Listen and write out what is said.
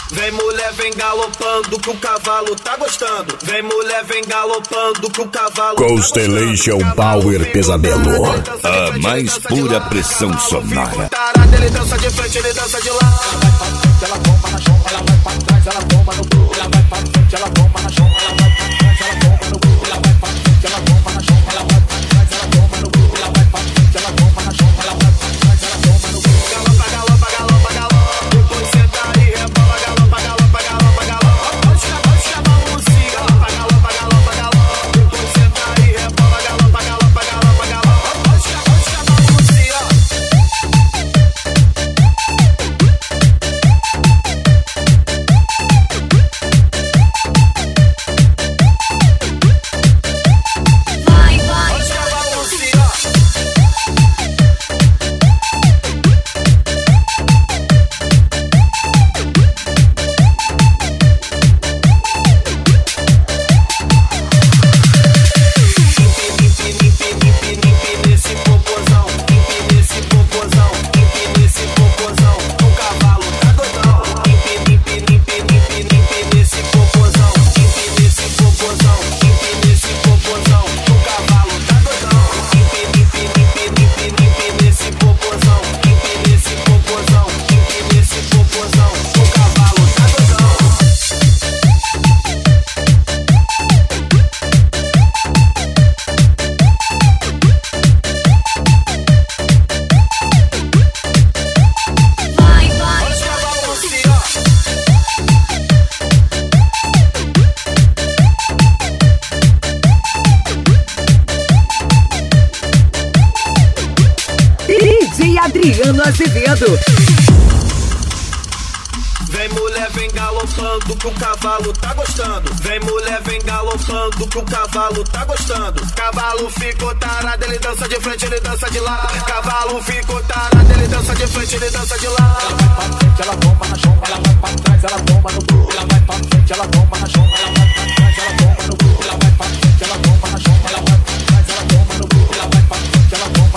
Vem mulher, vem galopando que o cavalo tá gostando. Vem mulher, vem galopando que o cavalo Constellation tá gostando. Power Pesadelo. A mais pura pressão sonora. Ele dança de frente, ele dança de lado. Ela toma na chão, ela vai pra trás, ela toma no cu. Ela vai pra frente, ela toma na chão, ela vai pra trás, ela toma no cu. Ela vai pra frente, ela toma na chão, ela vai pra trás, ela toma no cu. Ela vai pra frente, ela toma na chão, ela vai pra trás, ela toma no cu. Galopa, galopa, galopa, galopa. Depois senta e rebola. Galopa, galopa, galopa, galopa. Pode chamar o Lucy. Galopa, galopa, galopa, galopa. Depois senta e rebola. Galopa, galopa, galopa, galopa. Pode chamar o Lucy. Adriano Azevedo. Vem mulher, vem galopando que o cavalo tá gostando. Vem mulher, vem galopando que o cavalo tá gostando. Cavalo ficou tarado, ele dança de frente, ele dança de lado. Cavalo ficou tarado, ele dança de frente, ele dança de lado. Ela vai pra frente, ela toma na chão, ela vai pra trás, ela toma no cu. Ela vai pra frente, ela toma na chão, ela vai pra trás, ela toma no cu. Ela vai pra frente, ela toma na chão, ela vai pra trás, ela toma no cu. Ela vai pra frente, ela toma